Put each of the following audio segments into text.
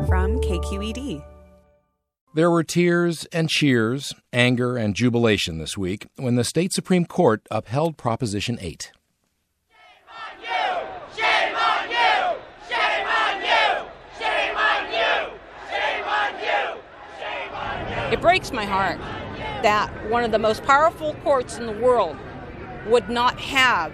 from KQED. There were tears and cheers, anger and jubilation this week when the state Supreme Court upheld Proposition 8. It breaks my heart that one of the most powerful courts in the world would not have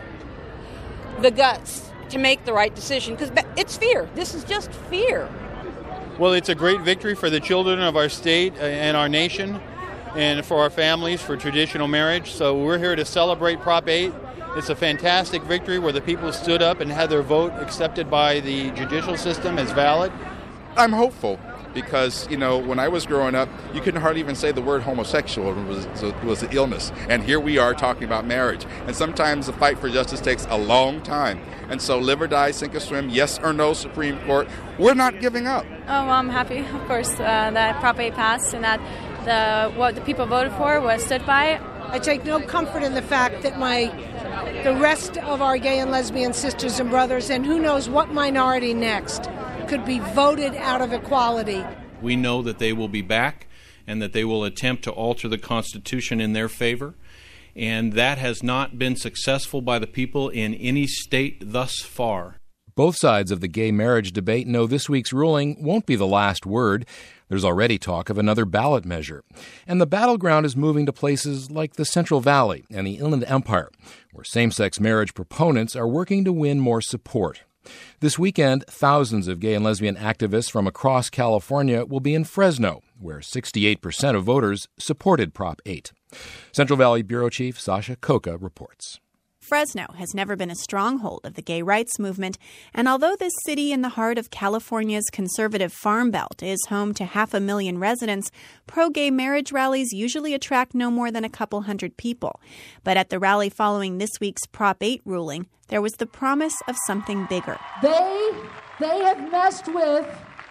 the guts to make the right decision, because it's fear. This is just fear. Well, it's a great victory for the children of our state and our nation, and for our families, for traditional marriage. So we're here to celebrate Prop 8. It's a fantastic victory where the people stood up and had their vote accepted by the judicial system as valid. I'm hopeful because, when I was growing up, you couldn't hardly even say the word homosexual. It was an illness. And here we are talking about marriage. And sometimes the fight for justice takes a long time. And so live or die, sink or swim, yes or no, Supreme Court, we're not giving up. Oh, well, I'm happy, of course, that Prop 8 passed and that what the people voted for was stood by. I take no comfort in the fact that the rest of our gay and lesbian sisters and brothers, and who knows what minority next, could be voted out of equality. We know that they will be back and that they will attempt to alter the Constitution in their favor. And that has not been successful by the people in any state thus far. Both sides of the gay marriage debate know this week's ruling won't be the last word. There's already talk of another ballot measure. And the battleground is moving to places like the Central Valley and the Inland Empire, where same-sex marriage proponents are working to win more support. This weekend, thousands of gay and lesbian activists from across California will be in Fresno, where 68% of voters supported Prop 8. Central Valley Bureau Chief Sasha Coca reports. Fresno has never been a stronghold of the gay rights movement, and although this city in the heart of California's conservative Farm Belt is home to 500,000 residents, pro-gay marriage rallies usually attract no more than a couple hundred people. But at the rally following this week's Prop 8 ruling, there was the promise of something bigger. They have messed with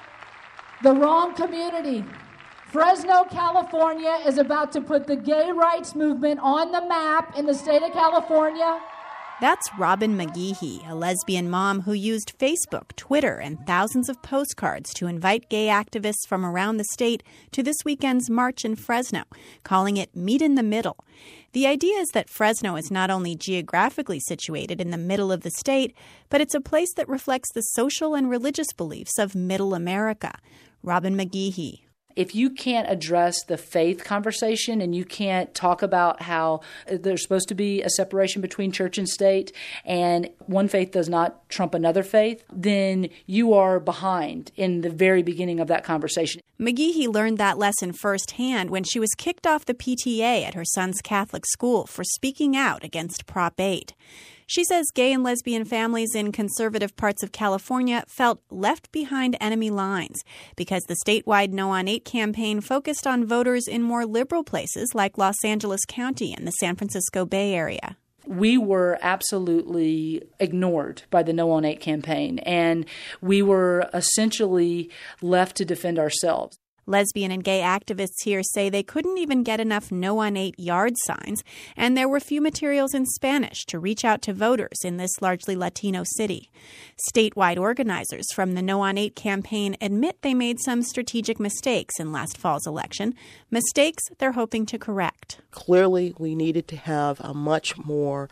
the wrong community. Fresno, California is about to put the gay rights movement on the map in the state of California. That's Robin McGehee, a lesbian mom who used Facebook, Twitter, and thousands of postcards to invite gay activists from around the state to this weekend's march in Fresno, calling it Meet in the Middle. The idea is that Fresno is not only geographically situated in the middle of the state, but it's a place that reflects the social and religious beliefs of Middle America. Robin McGehee. If you can't address the faith conversation and you can't talk about how there's supposed to be a separation between church and state and one faith does not trump another faith, then you are behind in the very beginning of that conversation. McGehee learned that lesson firsthand when she was kicked off the PTA at her son's Catholic school for speaking out against Prop 8. She says gay and lesbian families in conservative parts of California felt left behind enemy lines because the statewide No on 8 campaign focused on voters in more liberal places like Los Angeles County and the San Francisco Bay Area. We were absolutely ignored by the No on 8 campaign, and we were essentially left to defend ourselves. Lesbian and gay activists here say they couldn't even get enough No on 8 yard signs, and there were few materials in Spanish to reach out to voters in this largely Latino city. Statewide organizers from the No on 8 campaign admit they made some strategic mistakes in last fall's election, mistakes they're hoping to correct. Clearly, we needed to have a much more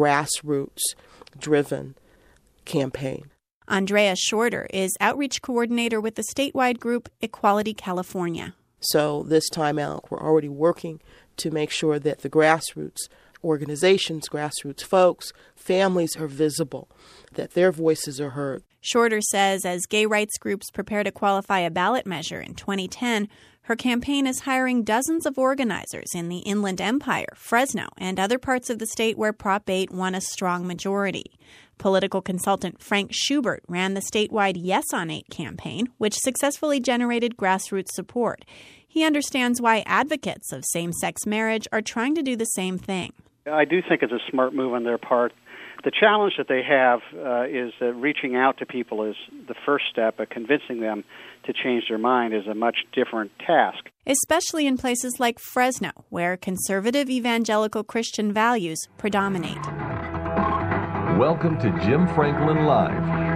grassroots-driven campaign. Andrea Shorter is outreach coordinator with the statewide group Equality California. So this time out, we're already working to make sure that the grassroots organizations, grassroots folks, families are visible, that their voices are heard. Shorter says as gay rights groups prepare to qualify a ballot measure in 2010, her campaign is hiring dozens of organizers in the Inland Empire, Fresno, and other parts of the state where Prop 8 won a strong majority. Political consultant Frank Schubert ran the statewide Yes on 8 campaign, which successfully generated grassroots support. He understands why advocates of same-sex marriage are trying to do the same thing. I do think it's a smart move on their part. The challenge that they have is that reaching out to people is the first step, but convincing them to change their mind is a much different task. Especially in places like Fresno, where conservative evangelical Christian values predominate. Welcome to Jim Franklin Live.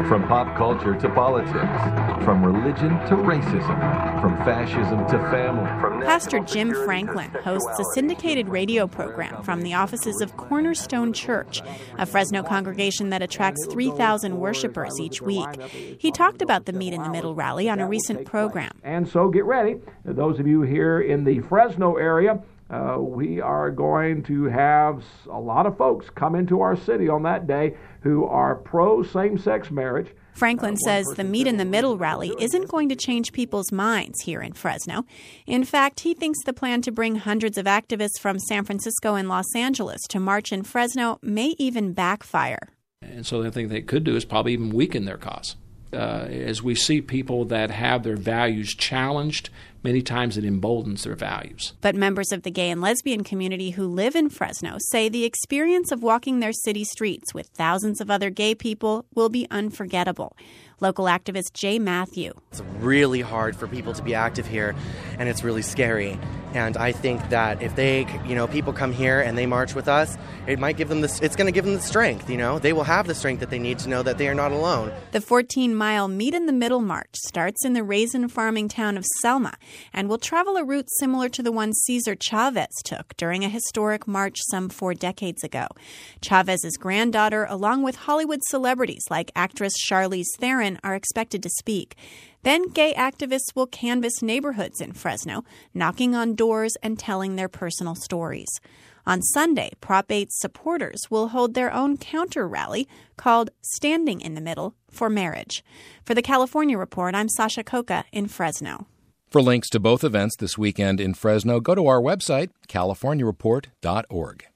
From pop culture to politics, from religion to racism, from fascism to family. Pastor Jim Franklin hosts a syndicated radio program from the offices of Cornerstone Church, a Fresno congregation that attracts 3,000 worshipers each week. He talked about the Meet in the Middle rally on a recent program. And so get ready. Those of you here in the Fresno area, we are going to have a lot of folks come into our city on that day who are pro same-sex marriage. Franklin says the Meet in the Middle rally isn't going to change people's minds here in Fresno. In fact, he thinks the plan to bring hundreds of activists from San Francisco and Los Angeles to march in Fresno may even backfire. And so the thing they could do is probably even weaken their cause. As we see people that have their values challenged, many times it emboldens their values. But members of the gay and lesbian community who live in Fresno say the experience of walking their city streets with thousands of other gay people will be unforgettable. Local activist Jay Matthew. It's really hard for people to be active here, and it's really scary. And I think that if people come here and they march with us, it might give them it's going to give them the strength, They will have the strength that they need to know that they are not alone. The 14-mile Meet in the Middle march starts in the raisin farming town of Selma and will travel a route similar to the one Cesar Chavez took during a historic march some 4 decades ago. Chavez's granddaughter, along with Hollywood celebrities like actress Charlize Theron, are expected to speak. Then gay activists will canvass neighborhoods in Fresno, knocking on doors and telling their personal stories. On Sunday, Prop 8 supporters will hold their own counter-rally called Standing in the Middle for Marriage. For the California Report, I'm Sasha Coca in Fresno. For links to both events this weekend in Fresno, go to our website, californiareport.org.